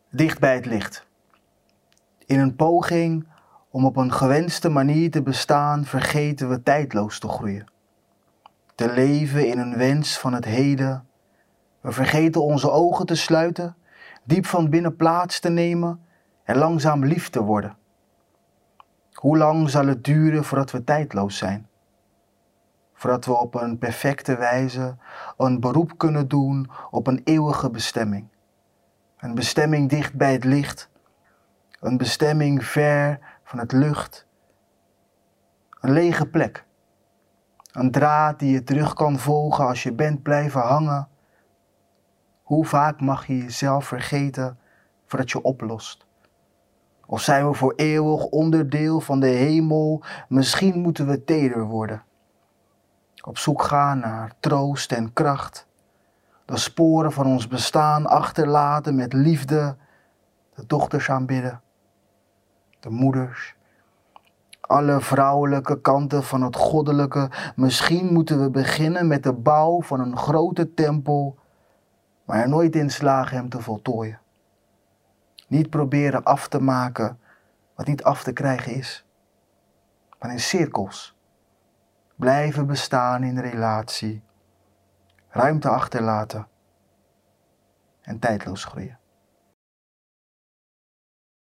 dicht bij het licht. In een poging om op een gewenste manier te bestaan, vergeten we tijdloos te groeien. Te leven in een wens van het heden. We vergeten onze ogen te sluiten, diep van binnen plaats te nemen en langzaam lief te worden. Hoe lang zal het duren voordat we tijdloos zijn? Voordat we op een perfecte wijze een beroep kunnen doen op een eeuwige bestemming. Een bestemming dicht bij het licht. Een bestemming ver van het lucht. Een lege plek. Een draad die je terug kan volgen als je bent blijven hangen. Hoe vaak mag je jezelf vergeten voordat je oplost? Of zijn we voor eeuwig onderdeel van de hemel? Misschien moeten we teder worden. Op zoek gaan naar troost en kracht. De sporen van ons bestaan achterlaten met liefde. De dochters aanbidden. De moeders. Alle vrouwelijke kanten van het goddelijke. Misschien moeten we beginnen met de bouw van een grote tempel, maar er nooit in slagen hem te voltooien. Niet proberen af te maken wat niet af te krijgen is. Maar in cirkels. Blijven bestaan in relatie. Ruimte achterlaten. En tijdloos groeien.